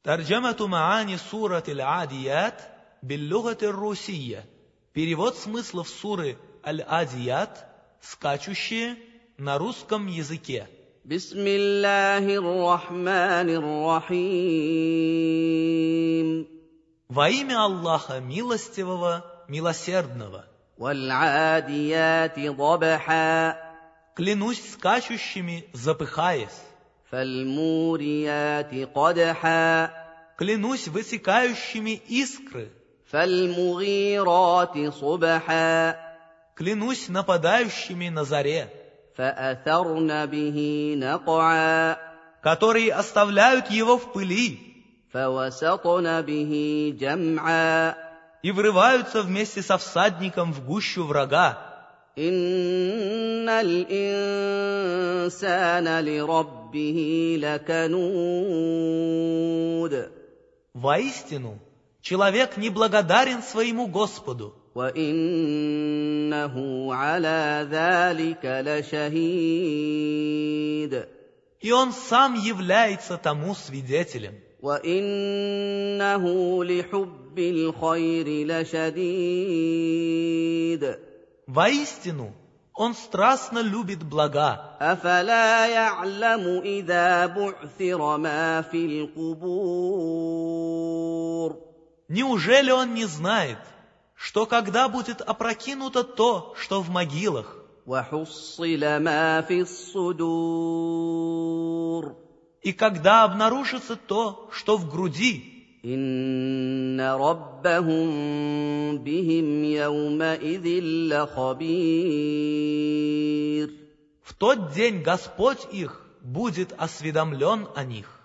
Тарджамату маани сурат аль-Адият биль-лугат ар-русия. Перевод смыслов суры Аль-Адият, скачущие, на русском языке. Бисмиллахир-рахманир-рахим. Во имя Аллаха Милостивого, Милосердного. Валь-Адияти дабха. Клянусь скачущими, запыхаясь. Фаль-Мурияти кадха. Клянусь высекающими искры. فالمغيرات صبحا. Клянусь нападающими на заре. فأثرن به نقعا. Которые оставляют его в пыли. فوسطن به جمعا. И врываются вместе со всадником в гущу врага. إن الإنسان لربه لكنود. Воистину, человек неблагодарен своему Господу. وَإِنَّهُ عَلَى ذَلِكَ لَشَهِيدٌ. И он сам является тому свидетелем. وَإِنَّهُ لِحُبِّ الْخَيْرِ لَشَدِيدٌ. Воистину, он страстно любит блага. أَفَلَا يَعْلَمُ إِذَا بُعْثِرَ مَا فِي الْقُبُورِ. Неужели он не знает, что когда будет опрокинуто то, что в могилах, وَحُصِّلَ مَا فِي الصُّدُورِ. и когда обнаружится то, что в груди, إِنَّ رَبَّهُم بِهِمْ يَوْمَئِذٍ لَخَبِيرٌ. в тот день Господь их будет осведомлен о них.